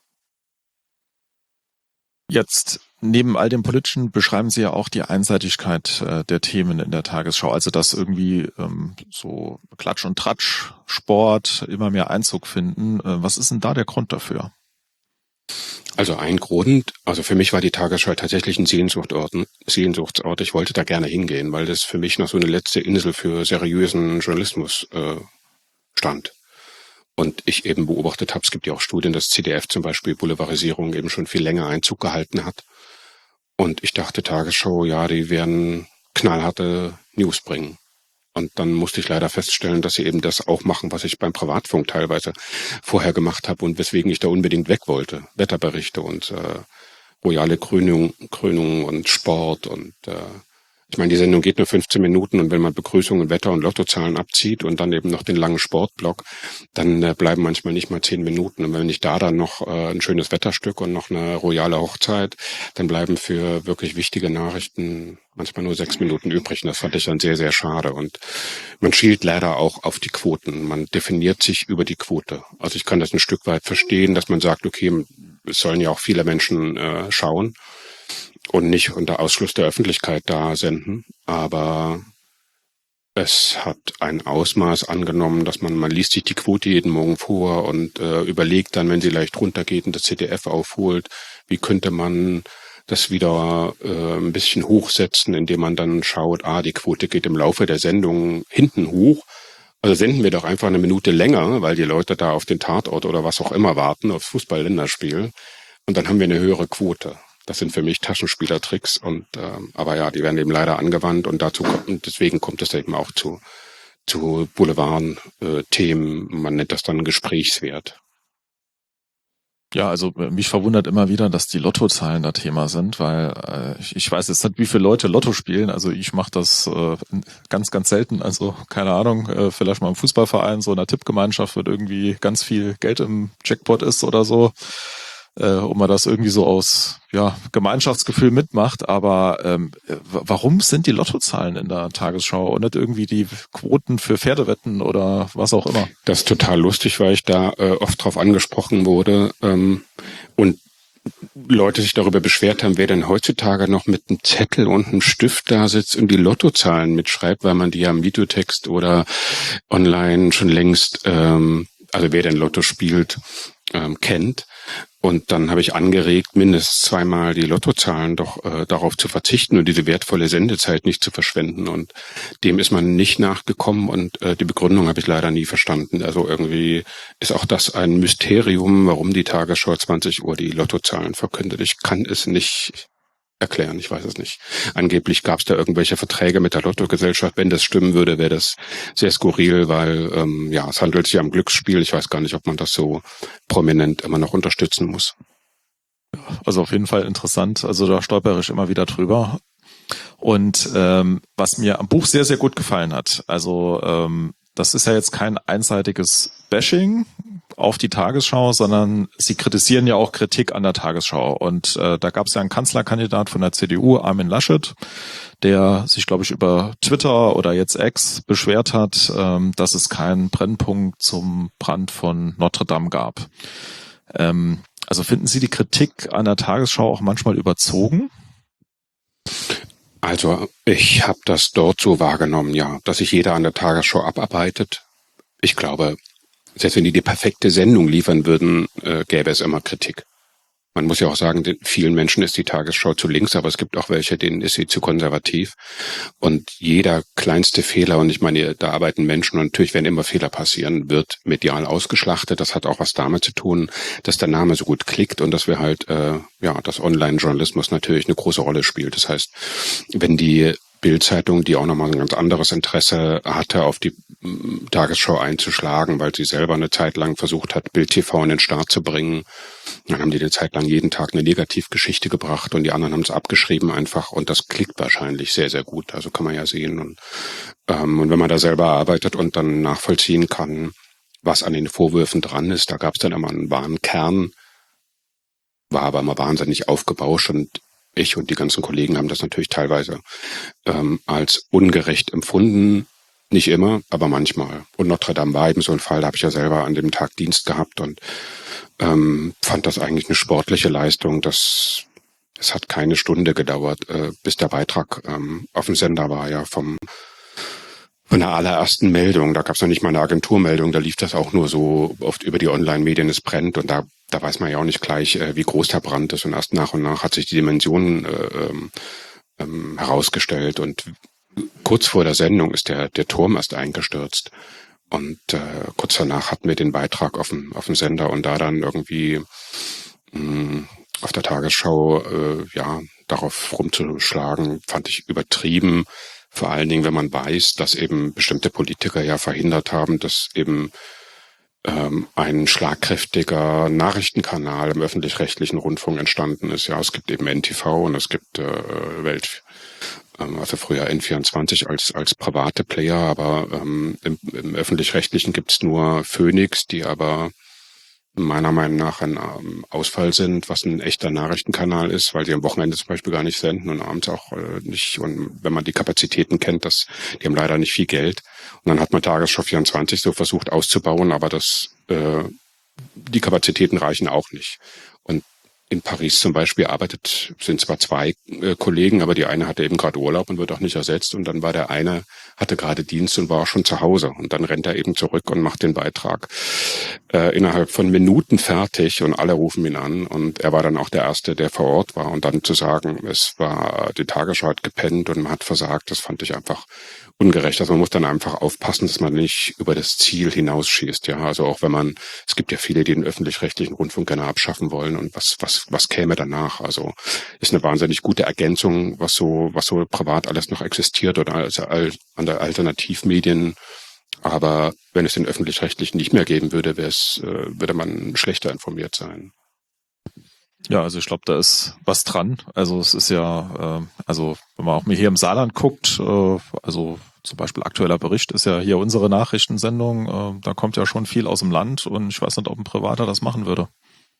Jetzt, neben all dem Politischen, beschreiben Sie ja auch die Einseitigkeit äh, der Themen in der Tagesschau. Also, dass irgendwie ähm, so Klatsch und Tratsch, Sport immer mehr Einzug finden. Äh, was ist denn da der Grund dafür? Also ein Grund, also für mich war die Tagesschau tatsächlich ein Sehnsuchtsort, Sehnsuchtsort. Ich wollte da gerne hingehen, weil das für mich noch so eine letzte Insel für seriösen Journalismus äh, stand. Und ich eben beobachtet habe, es gibt ja auch Studien, dass C D F zum Beispiel Boulevardisierung eben schon viel länger Einzug gehalten hat. Und ich dachte, Tagesschau, ja, die werden knallharte News bringen. Und dann musste ich leider feststellen, dass sie eben das auch machen, was ich beim Privatfunk teilweise vorher gemacht habe und weswegen ich da unbedingt weg wollte. Wetterberichte und äh, royale Krönung, Krönungen und Sport und äh, ich meine, die Sendung geht nur fünfzehn Minuten und wenn man Begrüßungen, Wetter und Lottozahlen abzieht und dann eben noch den langen Sportblock, dann äh, bleiben manchmal nicht mal zehn Minuten. Und wenn ich da dann noch äh, ein schönes Wetterstück und noch eine royale Hochzeit, dann bleiben für wirklich wichtige Nachrichten manchmal nur sechs Minuten übrig. Und das fand ich dann sehr, sehr schade. Und man schielt leider auch auf die Quoten. Man definiert sich über die Quote. Also ich kann das ein Stück weit verstehen, dass man sagt, okay, es sollen ja auch viele Menschen äh, schauen und nicht unter Ausschluss der Öffentlichkeit da senden. Aber es hat ein Ausmaß angenommen, dass man, man liest sich die Quote jeden Morgen vor und äh, überlegt dann, wenn sie leicht runtergeht und das Z D F aufholt, wie könnte man das wieder äh, ein bisschen hochsetzen, indem man dann schaut, ah, die Quote geht im Laufe der Sendung hinten hoch. Also senden wir doch einfach eine Minute länger, weil die Leute da auf den Tatort oder was auch immer warten, aufs Fußball-Länderspiel. Und dann haben wir eine höhere Quote. Das sind für mich Taschenspielertricks und ähm, aber ja, die werden eben leider angewandt und dazu kommt, und deswegen kommt es eben auch zu zu Boulevard-Themen. Man nennt das dann Gesprächswert. Ja, also mich verwundert immer wieder, dass die Lottozahlen da Thema sind, weil äh, ich, ich weiß jetzt nicht, wie viele Leute Lotto spielen. Also ich mache das äh, ganz, ganz selten. Also keine Ahnung, äh, vielleicht mal im Fußballverein, so in einer Tippgemeinschaft, wird irgendwie ganz viel Geld im Jackpot ist oder so. Äh, ob man das irgendwie so aus ja Gemeinschaftsgefühl mitmacht, aber ähm, warum sind die Lottozahlen in der Tagesschau und nicht irgendwie die Quoten für Pferdewetten oder was auch immer? Das ist total lustig, weil ich da äh, oft drauf angesprochen wurde ähm, und Leute sich darüber beschwert haben, wer denn heutzutage noch mit einem Zettel und einem Stift da sitzt und die Lottozahlen mitschreibt, weil man die ja im Videotext oder online schon längst, ähm, also wer denn Lotto spielt, ähm, kennt. Und dann habe ich angeregt, mindestens zweimal die Lottozahlen doch äh, darauf zu verzichten und diese wertvolle Sendezeit nicht zu verschwenden. Und dem ist man nicht nachgekommen und äh, die Begründung habe ich leider nie verstanden. Also irgendwie ist auch das ein Mysterium, warum die Tagesschau zwanzig Uhr die Lottozahlen verkündet. Ich kann es nicht erklären, ich weiß es nicht. Angeblich gab es da irgendwelche Verträge mit der Lottogesellschaft. Wenn das stimmen würde, wäre das sehr skurril, weil ähm, ja, es handelt sich ja um Glücksspiel. Ich weiß gar nicht, ob man das so prominent immer noch unterstützen muss. Also auf jeden Fall interessant. Also da stolper ich immer wieder drüber. Und ähm, was mir am Buch sehr, sehr gut gefallen hat, also ähm, das ist ja jetzt kein einseitiges Bashing auf die Tagesschau, sondern sie kritisieren ja auch Kritik an der Tagesschau. Und äh, da gab es ja einen Kanzlerkandidat von der C D U, Armin Laschet, der sich, glaube ich, über Twitter oder jetzt X beschwert hat, ähm, dass es keinen Brennpunkt zum Brand von Notre Dame gab. Ähm, also finden Sie die Kritik an der Tagesschau auch manchmal überzogen? Also ich habe das dort so wahrgenommen, ja, dass sich jeder an der Tagesschau abarbeitet. Ich glaube, selbst wenn die die perfekte Sendung liefern würden, äh, gäbe es immer Kritik. Man muss ja auch sagen, vielen Menschen ist die Tagesschau zu links, aber es gibt auch welche, denen ist sie zu konservativ. Und jeder kleinste Fehler, und ich meine, da arbeiten Menschen und natürlich werden immer Fehler passieren, wird medial ausgeschlachtet. Das hat auch was damit zu tun, dass der Name so gut klickt und dass wir halt, äh, ja, dass Online-Journalismus natürlich eine große Rolle spielt. Das heißt, wenn die Bild-Zeitung, die auch nochmal ein ganz anderes Interesse hatte, auf die Tagesschau einzuschlagen, weil sie selber eine Zeit lang versucht hat, Bild T V in den Start zu bringen. Dann haben die eine Zeit lang jeden Tag eine Negativgeschichte gebracht und die anderen haben es abgeschrieben einfach und das klickt wahrscheinlich sehr, sehr gut. Also kann man ja sehen. Und, ähm, und wenn man da selber arbeitet und dann nachvollziehen kann, was an den Vorwürfen dran ist, da gab es dann immer einen wahren Kern, war aber immer wahnsinnig aufgebauscht und ich und die ganzen Kollegen haben das natürlich teilweise ähm, als ungerecht empfunden. Nicht immer, aber manchmal. Und Notre Dame war eben so ein Fall, da habe ich ja selber an dem Tag Dienst gehabt und ähm, fand das eigentlich eine sportliche Leistung. Das, es hat keine Stunde gedauert, äh, bis der Beitrag ähm, auf dem Sender war, ja, vom von der allerersten Meldung. Da gab es noch nicht mal eine Agenturmeldung, da lief das auch nur so oft über die Online-Medien, es brennt und da da weiß man ja auch nicht gleich, äh, wie groß der Brand ist und erst nach und nach hat sich die Dimension äh, ähm, herausgestellt und kurz vor der Sendung ist der der Turm erst eingestürzt und äh, kurz danach hatten wir den Beitrag auf dem auf dem Sender und da dann irgendwie mh, auf der Tagesschau äh, ja darauf rumzuschlagen, fand ich übertrieben. Vor allen Dingen, wenn man weiß, dass eben bestimmte Politiker ja verhindert haben, dass eben ähm, ein schlagkräftiger Nachrichtenkanal im öffentlich-rechtlichen Rundfunk entstanden ist. Ja, es gibt eben N T V und es gibt äh, Welt, ähm, also früher N vierundzwanzig als als private Player, aber ähm, im, im öffentlich-rechtlichen gibt's nur Phoenix, die aber meiner Meinung nach ein ähm, Ausfall sind, was ein echter Nachrichtenkanal ist, weil sie am Wochenende zum Beispiel gar nicht senden und abends auch äh, nicht. Und wenn man die Kapazitäten kennt, das, die haben leider nicht viel Geld. Und dann hat man Tagesschau vierundzwanzig so versucht auszubauen, aber das, äh, die Kapazitäten reichen auch nicht. Und in Paris zum Beispiel arbeitet, sind zwar zwei äh, Kollegen, aber die eine hatte eben gerade Urlaub und wird auch nicht ersetzt. Und dann war der eine, hatte gerade Dienst und war auch schon zu Hause. Und dann rennt er eben zurück und macht den Beitrag äh, innerhalb von Minuten fertig und alle rufen ihn an. Und er war dann auch der Erste, der vor Ort war. Und dann zu sagen, es war, die Tagesschau hat gepennt und man hat versagt, das fand ich einfach ungerecht. Also man muss dann einfach aufpassen, dass man nicht über das Ziel hinausschießt. Ja, also auch wenn man, es gibt ja viele, die den öffentlich-rechtlichen Rundfunk gerne abschaffen wollen und was, was, was käme danach? Also ist eine wahnsinnig gute Ergänzung, was so, was so privat alles noch existiert oder also an der Alternativmedien. Aber wenn es den öffentlich-rechtlichen nicht mehr geben würde, wäre es, äh, würde man schlechter informiert sein. Ja, also ich glaube, da ist was dran. Also es ist ja, äh, also wenn man auch mal hier im Saarland guckt, äh, also zum Beispiel aktueller Bericht ist ja hier unsere Nachrichtensendung, äh, da kommt ja schon viel aus dem Land und ich weiß nicht, ob ein Privater das machen würde.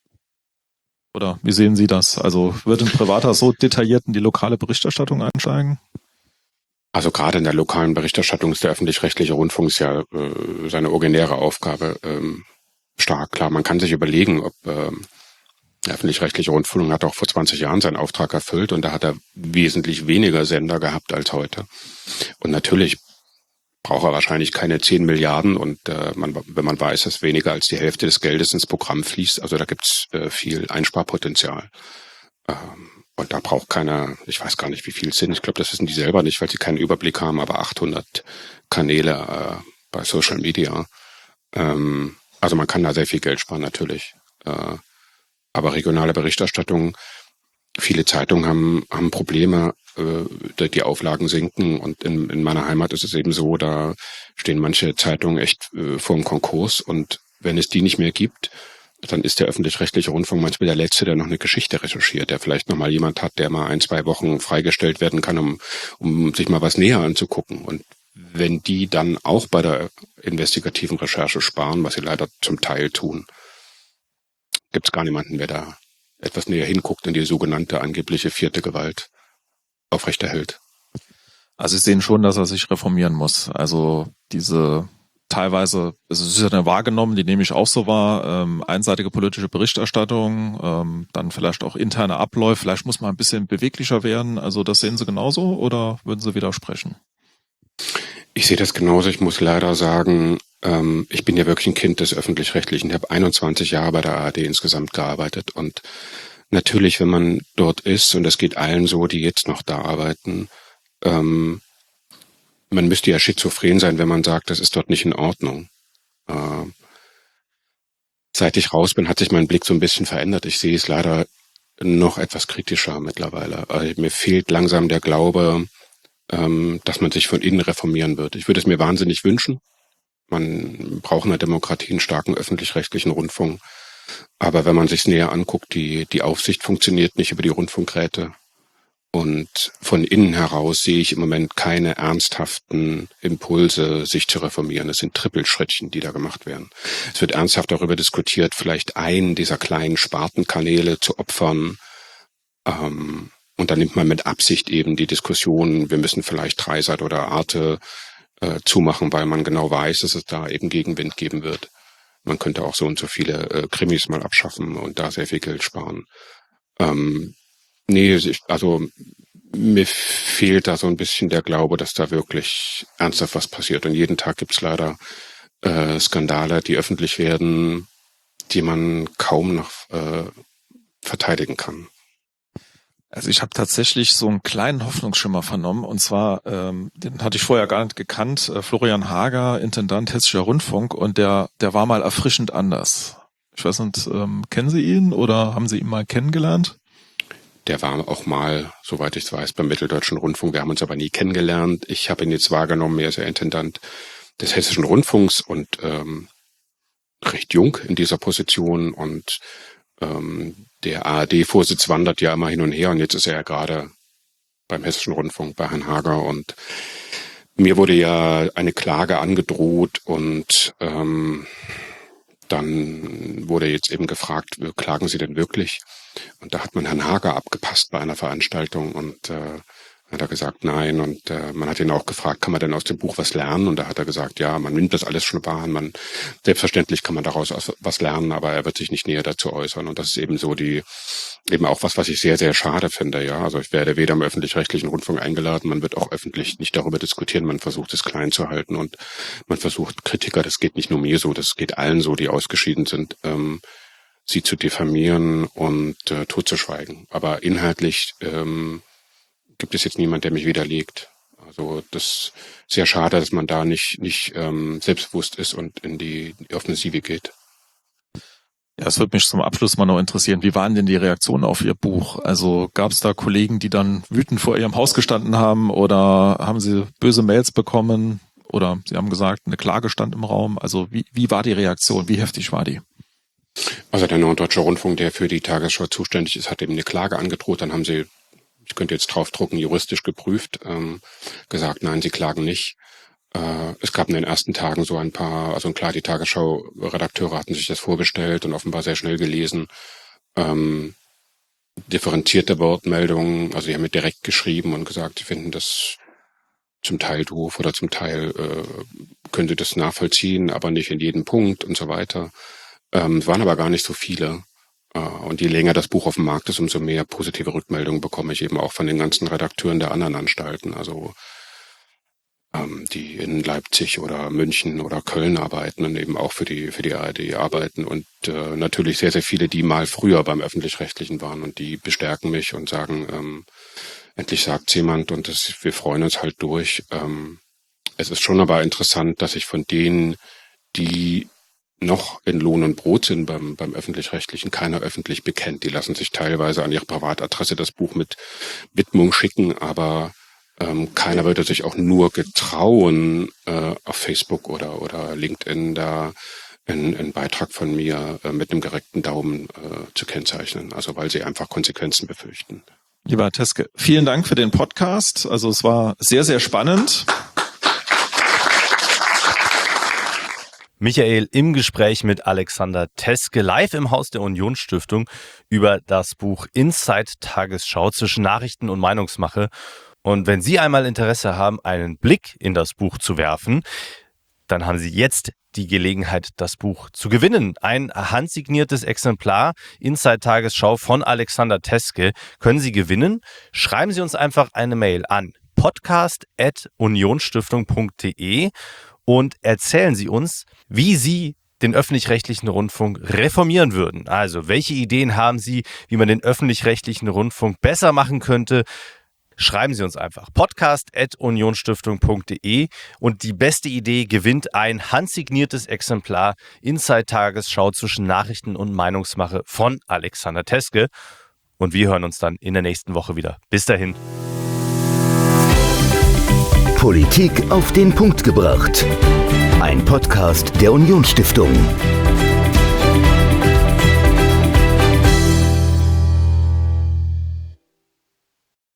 Oder wie sehen Sie das? Also würde ein Privater so detailliert in die lokale Berichterstattung einsteigen? Also gerade in der lokalen Berichterstattung ist der öffentlich-rechtliche Rundfunk ist ja äh, seine originäre Aufgabe ähm, stark. Klar, man kann sich überlegen, ob ähm, der öffentlich-rechtliche Rundfunk hat auch vor zwanzig Jahren seinen Auftrag erfüllt und da hat er wesentlich weniger Sender gehabt als heute. Und natürlich braucht er wahrscheinlich keine zehn Milliarden und äh, man, wenn man weiß, dass weniger als die Hälfte des Geldes ins Programm fließt, also da gibt's äh, viel Einsparpotenzial. Ähm, und da braucht keiner, ich weiß gar nicht, wie viel es sind, ich glaube, das wissen die selber nicht, weil sie keinen Überblick haben, aber achthundert Kanäle äh, bei Social Media. Ähm, also man kann da sehr viel Geld sparen natürlich. Äh, Aber regionale Berichterstattung, viele Zeitungen haben, haben Probleme, äh, die Auflagen sinken. Und in, in meiner Heimat ist es eben so, da stehen manche Zeitungen echt äh, vor dem Konkurs. Und wenn es die nicht mehr gibt, dann ist der öffentlich-rechtliche Rundfunk manchmal der Letzte, der noch eine Geschichte recherchiert, der vielleicht noch mal jemand hat, der mal ein, zwei Wochen freigestellt werden kann, um, um sich mal was näher anzugucken. Und wenn die dann auch bei der investigativen Recherche sparen, was sie leider zum Teil tun, gibt es gar niemanden, wer da etwas näher hinguckt und die sogenannte angebliche vierte Gewalt aufrechterhält. Also Sie sehen schon, dass er sich reformieren muss. Also diese teilweise, also es ist ja eine wahrgenommen, die nehme ich auch so wahr, ähm, einseitige politische Berichterstattung, ähm, dann vielleicht auch interne Abläufe, vielleicht muss man ein bisschen beweglicher werden. Also das sehen Sie genauso oder würden Sie widersprechen? Ich sehe das genauso. Ich muss leider sagen, ähm, ich bin ja wirklich ein Kind des Öffentlich-Rechtlichen. Ich habe einundzwanzig Jahre bei der A R D insgesamt gearbeitet und natürlich, wenn man dort ist, und das geht allen so, die jetzt noch da arbeiten, ähm, man müsste ja schizophren sein, wenn man sagt, das ist dort nicht in Ordnung. Äh, seit ich raus bin, hat sich mein Blick so ein bisschen verändert. Ich sehe es leider noch etwas kritischer mittlerweile. Also mir fehlt langsam der Glaube, ähm, dass man sich von innen reformieren wird. Ich würde es mir wahnsinnig wünschen. Man braucht in der Demokratie einen starken öffentlich-rechtlichen Rundfunk. Aber wenn man sich näher anguckt, die, die Aufsicht funktioniert nicht über die Rundfunkräte. Und von innen heraus sehe ich im Moment keine ernsthaften Impulse, sich zu reformieren. Es sind Trippelschrittchen, die da gemacht werden. Es wird ernsthaft darüber diskutiert, vielleicht einen dieser kleinen Spartenkanäle zu opfern. Ähm, und dann nimmt man mit Absicht eben die Diskussion, wir müssen vielleicht Dreisat oder Arte äh, zumachen, weil man genau weiß, dass es da eben Gegenwind geben wird. Man könnte auch so und so viele äh, Krimis mal abschaffen und da sehr viel Geld sparen. Ähm, nee, also mir fehlt da so ein bisschen der Glaube, dass da wirklich ernsthaft was passiert. Und jeden Tag gibt's leider äh, Skandale, die öffentlich werden, die man kaum noch äh, verteidigen kann. Also ich habe tatsächlich so einen kleinen Hoffnungsschimmer vernommen, und zwar, ähm, den hatte ich vorher gar nicht gekannt, äh, Florian Hager, Intendant Hessischer Rundfunk, und der der war mal erfrischend anders. Ich weiß nicht, ähm, kennen Sie ihn oder haben Sie ihn mal kennengelernt? Der war auch mal, soweit ich es weiß, beim Mitteldeutschen Rundfunk. Wir haben uns aber nie kennengelernt. Ich habe ihn jetzt wahrgenommen, er ist ja Intendant des Hessischen Rundfunks und ähm, recht jung in dieser Position, und ähm, der A R D-Vorsitz wandert ja immer hin und her, und jetzt ist er ja gerade beim Hessischen Rundfunk bei Herrn Hager, und mir wurde ja eine Klage angedroht, und ähm, dann wurde jetzt eben gefragt, klagen Sie denn wirklich? Und da hat man Herrn Hager abgepasst bei einer Veranstaltung, und äh, hat er gesagt, nein. Und äh, man hat ihn auch gefragt, kann man denn aus dem Buch was lernen? Und da hat er gesagt, ja, man nimmt das alles schon wahr. Man, selbstverständlich kann man daraus was lernen, aber er wird sich nicht näher dazu äußern. Und das ist eben so die, eben auch was, was ich sehr, sehr schade finde. Ja, also ich werde weder im öffentlich-rechtlichen Rundfunk eingeladen, man wird auch öffentlich nicht darüber diskutieren. Man versucht es klein zu halten, und man versucht Kritiker, das geht nicht nur mir so, das geht allen so, die ausgeschieden sind, ähm, sie zu diffamieren und äh, totzuschweigen. Aber inhaltlich ähm, gibt es jetzt niemand, der mich widerlegt. Also das ist sehr schade, dass man da nicht nicht ähm, selbstbewusst ist und in die, die Offensive geht. Ja, es würde mich zum Abschluss mal noch interessieren, wie waren denn die Reaktionen auf Ihr Buch? Also gab es da Kollegen, die dann wütend vor Ihrem Haus gestanden haben, oder haben Sie böse Mails bekommen, oder Sie haben gesagt, eine Klage stand im Raum? Also wie, wie war die Reaktion? Wie heftig war die? Also der Norddeutsche Rundfunk, der für die Tagesschau zuständig ist, hat eben eine Klage angedroht. Dann haben sie, ich könnte jetzt draufdrucken, juristisch geprüft, ähm, gesagt, nein, sie klagen nicht. Äh, es gab in den ersten Tagen so ein paar, also klar, die Tagesschau-Redakteure hatten sich das vorbestellt und offenbar sehr schnell gelesen. Ähm, differenzierte Wortmeldungen, also die haben mir direkt geschrieben und gesagt, sie finden das zum Teil doof oder zum Teil äh, können sie das nachvollziehen, aber nicht in jedem Punkt und so weiter. Ähm, es waren aber gar nicht so viele. Äh, und je länger das Buch auf dem Markt ist, umso mehr positive Rückmeldungen bekomme ich eben auch von den ganzen Redakteuren der anderen Anstalten. Also ähm, die in Leipzig oder München oder Köln arbeiten und eben auch für die für die A R D arbeiten. Und äh, natürlich sehr, sehr viele, die mal früher beim Öffentlich-Rechtlichen waren, und die bestärken mich und sagen, ähm, endlich sagt's jemand, und das, wir freuen uns halt durch. Ähm, es ist schon aber interessant, dass ich von denen, die noch in Lohn und Brot sind beim, beim Öffentlich-Rechtlichen, keiner öffentlich bekennt. Die lassen sich teilweise an ihre Privatadresse das Buch mit Widmung schicken, aber ähm, keiner würde sich auch nur getrauen, äh, auf Facebook oder, oder LinkedIn da einen, einen Beitrag von mir äh, mit einem gereckten Daumen äh, zu kennzeichnen. Also weil sie einfach Konsequenzen befürchten. Lieber Herr Teske, vielen Dank für den Podcast. Also es war sehr, sehr spannend. Michael im Gespräch mit Alexander Teske live im Haus der Union-Stiftung über das Buch Inside Tagesschau zwischen Nachrichten und Meinungsmache. Und wenn Sie einmal Interesse haben, einen Blick in das Buch zu werfen, dann haben Sie jetzt die Gelegenheit, das Buch zu gewinnen. Ein handsigniertes Exemplar Inside Tagesschau von Alexander Teske können Sie gewinnen. Schreiben Sie uns einfach eine Mail an podcast at unionstiftung punkt de und erzählen Sie uns, wie Sie den öffentlich-rechtlichen Rundfunk reformieren würden. Also, welche Ideen haben Sie, wie man den öffentlich-rechtlichen Rundfunk besser machen könnte? Schreiben Sie uns einfach podcast at unionstiftung punkt de und die beste Idee gewinnt ein handsigniertes Exemplar Inside Tagesschau zwischen Nachrichten und Meinungsmache von Alexander Teske. Und wir hören uns dann in der nächsten Woche wieder. Bis dahin. Politik auf den Punkt gebracht. Ein Podcast der Unionsstiftung.